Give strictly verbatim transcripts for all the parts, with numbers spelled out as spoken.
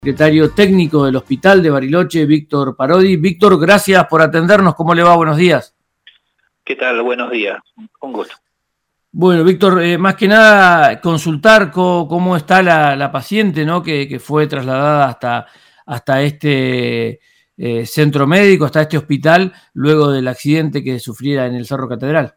Secretario técnico del Hospital de Bariloche, Víctor Parodi. Víctor, gracias por atendernos. ¿Cómo le va? Buenos días. ¿Qué tal? Buenos días. Un gusto. Bueno, Víctor, eh, más que nada consultar co cómo está la, la paciente, ¿no? que, que fue trasladada hasta, hasta este eh, centro médico, hasta este hospital, luego del accidente que sufriera en el Cerro Catedral.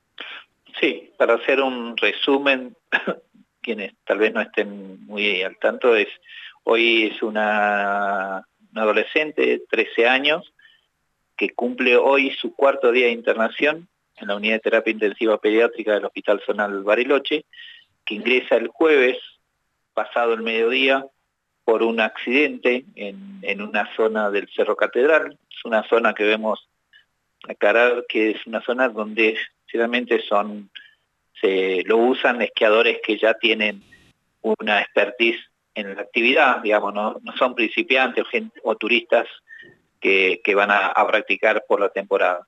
Sí, para hacer un resumen, quienes tal vez no estén muy al tanto, es hoy es una, una adolescente de trece años que cumple hoy su cuarto día de internación en la unidad de terapia intensiva pediátrica del Hospital Zonal Bariloche, que ingresa el jueves pasado el mediodía por un accidente en, en una zona del Cerro Catedral. Es una zona que vemos aclarar que es una zona donde generalmente son, se lo usan esquiadores que ya tienen una expertise en la actividad, digamos, no, no son principiantes o, gente, o turistas que, que van a, a practicar por la temporada.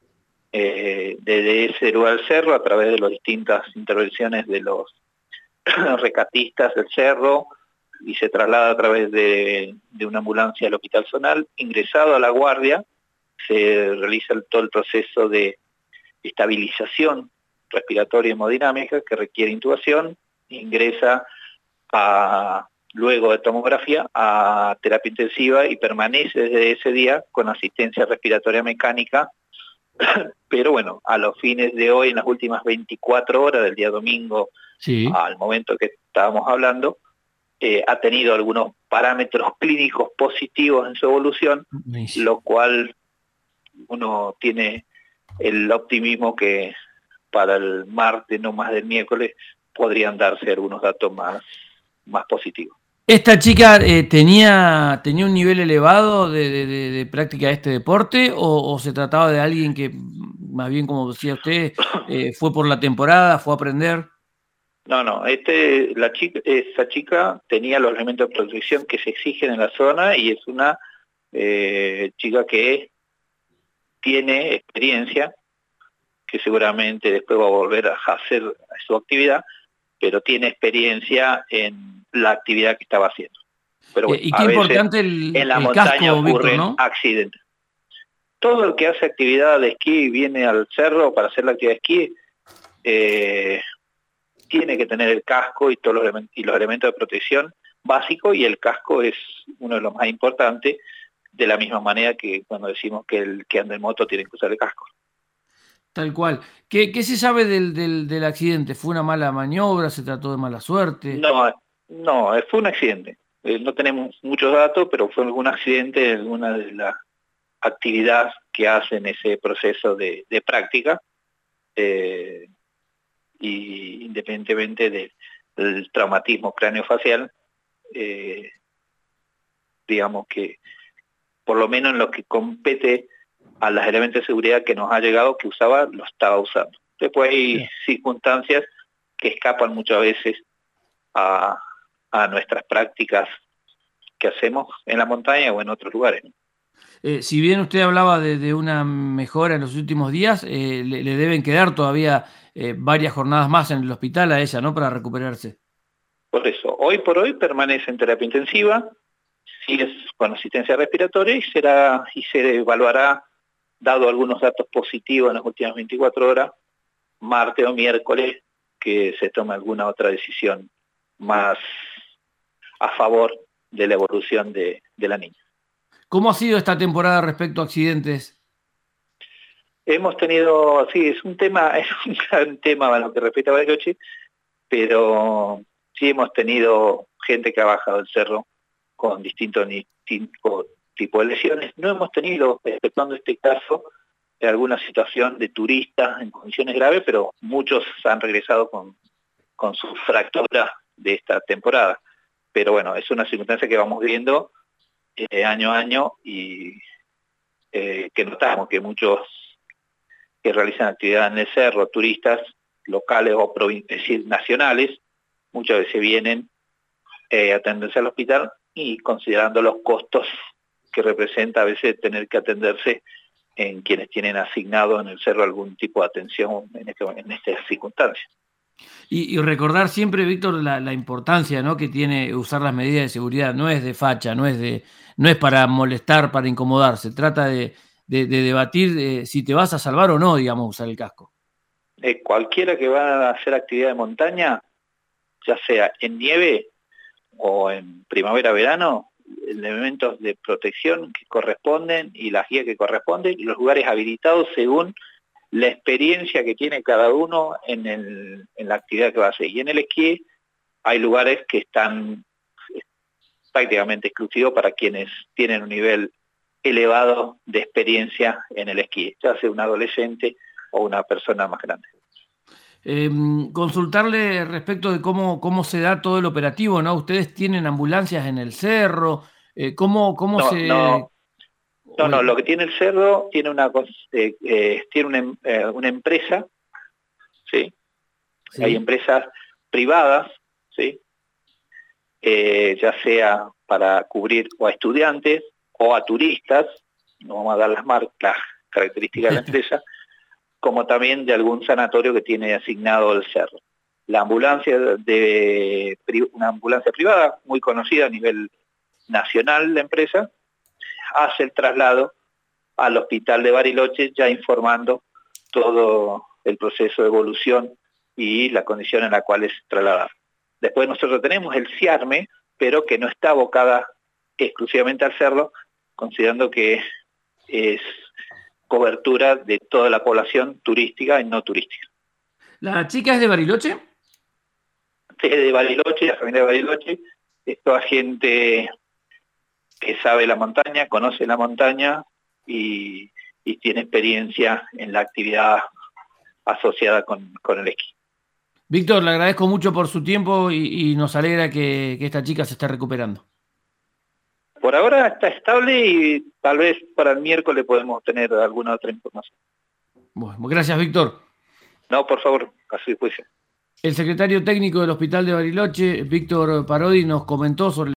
Eh, desde ese lugar del cerro, a través de las distintas intervenciones de los rescatistas del cerro, y se traslada a través de, de una ambulancia al Hospital Zonal, ingresado a la guardia, se realiza el, todo el proceso de estabilización respiratoria y hemodinámica que requiere intubación, ingresa a, luego de tomografía a terapia intensiva y permanece desde ese día con asistencia respiratoria mecánica, pero bueno, a los fines de hoy, en las últimas veinticuatro horas del día domingo, sí, al momento que estábamos hablando, eh, ha tenido algunos parámetros clínicos positivos en su evolución, sí, lo cual uno tiene el optimismo que para el martes, no más del miércoles, podrían darse algunos datos más, más positivos. ¿Esta chica eh, tenía, tenía un nivel elevado de, de, de, de práctica de este deporte o, o se trataba de alguien que, más bien como decía usted, eh, fue por la temporada, fue a aprender? No, no, este, la chica, esa chica tenía los elementos de protección que se exigen en la zona y es una eh, chica que tiene experiencia, que seguramente después va a volver a hacer su actividad, pero tiene experiencia en la actividad que estaba haciendo. Pero bueno, eh, y qué importante el, en la el montaña casco, ocurren Víctor, ¿no? accidentes. Todo el que hace actividad de esquí y viene al cerro para hacer la actividad de esquí, eh, tiene que tener el casco y todos los elementos, y los elementos de protección básicos, y el casco es uno de los más importantes, de la misma manera que cuando decimos que el que anda en moto tiene que usar el casco. Tal cual. ¿Qué, qué se sabe del, del, del accidente? ¿Fue una mala maniobra? ¿Se trató de mala suerte? No, no, fue un accidente. Eh, no tenemos muchos datos, pero fue algún accidente en alguna de las actividades que hacen ese proceso de, de práctica, eh, y independientemente de, del traumatismo craneofacial, eh, digamos que por lo menos en lo que compete a los elementos de seguridad que nos ha llegado que usaba, lo estaba usando. Después hay sí. circunstancias que escapan muchas veces a, a nuestras prácticas que hacemos en la montaña o en otros lugares. Eh, si bien usted hablaba de, de una mejora en los últimos días, eh, le, le deben quedar todavía eh, varias jornadas más en el hospital a ella, ¿no? Para recuperarse. Por eso, hoy por hoy permanece en terapia intensiva, sigue con asistencia respiratoria y será y se evaluará, dado algunos datos positivos en las últimas veinticuatro horas, martes o miércoles, que se tome alguna otra decisión más a favor de la evolución de, de la niña. ¿Cómo ha sido esta temporada respecto a accidentes? Hemos tenido, sí, es un tema, es un gran tema en lo que respecta a Bariloche, pero sí hemos tenido gente que ha bajado el cerro con distintos tipo, tipo de lesiones. No hemos tenido, exceptuando este caso, alguna situación de turistas en condiciones graves, pero muchos han regresado con, con sus fracturas de esta temporada. Pero bueno, es una circunstancia que vamos viendo eh, año a año y eh, que notamos que muchos que realizan actividad en el cerro, turistas locales o provinciales, nacionales, muchas veces vienen eh, a atenderse al hospital y considerando los costos que representa a veces tener que atenderse en quienes tienen asignado en el cerro algún tipo de atención en, este, en estas circunstancias. Y, y recordar siempre, Víctor, la, la importancia, ¿no?, que tiene usar las medidas de seguridad. No es de facha, no es de, no es para molestar, para incomodar. Se trata de, de, de debatir eh, si te vas a salvar o no, digamos, usar el casco. Eh, cualquiera que va a hacer actividad de montaña, ya sea en nieve o en primavera-verano, elementos de protección que corresponden y las guías que corresponden y los lugares habilitados según la experiencia que tiene cada uno en, el, en la actividad que va a hacer. Y en el esquí hay lugares que están prácticamente exclusivos para quienes tienen un nivel elevado de experiencia en el esquí, ya sea un adolescente o una persona más grande. Eh, consultarle respecto de cómo, cómo se da todo el operativo, ¿no? Ustedes tienen ambulancias en el cerro, eh, ¿cómo, cómo No, se...? no, no, no, lo que tiene el cerro tiene una, eh, eh, tiene una, eh, una empresa, ¿sí? ¿sí? Hay empresas privadas, ¿sí? Eh, ya sea para cubrir o a estudiantes o a turistas, no vamos a dar las marcas, las características de la empresa, como también de algún sanatorio que tiene asignado el cerro. La ambulancia de una ambulancia privada muy conocida a nivel nacional, la empresa, hace el traslado al hospital de Bariloche, ya informando todo el proceso de evolución y la condición en la cual es trasladado. Después nosotros tenemos el CIARME, pero que no está abocada exclusivamente al cerro, considerando que es cobertura de toda la población turística y no turística. ¿La chica es de Bariloche? Es de Bariloche, la familia de Bariloche, es toda gente que sabe la montaña, conoce la montaña y, y tiene experiencia en la actividad asociada con, con el esquí. Víctor, le agradezco mucho por su tiempo y, y nos alegra que, que esta chica se esté recuperando. Por ahora está estable y tal vez para el miércoles podemos tener alguna otra información. Bueno, gracias, Víctor. No, por favor, a su disposición. El secretario técnico del Hospital de Bariloche, Víctor Parodi, nos comentó sobre